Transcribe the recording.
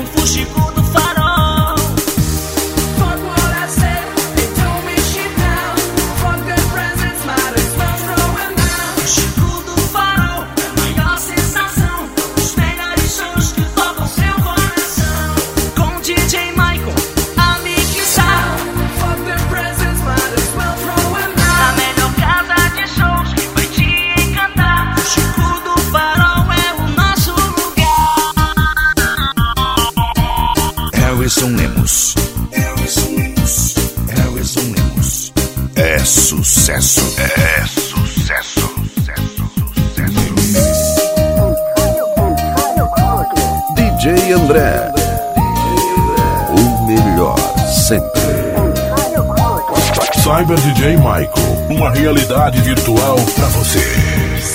no fuxico do farol. Fuck what I said, they told me shit now. Fuck the presents, might as well throw them out. Fuxico do farol, a maior sensação. Os melhores sons que tocam seu coração. Com DJ Michael, a mixar. Fuck the presents, might as well throw them out. A melhor casa de shows que vai te encantar. Fuxico do farol é o nosso lugar. Harrison Lemos. É sucesso. DJ André. O melhor sempre. Cyber DJ Michael, uma realidade virtual pra você.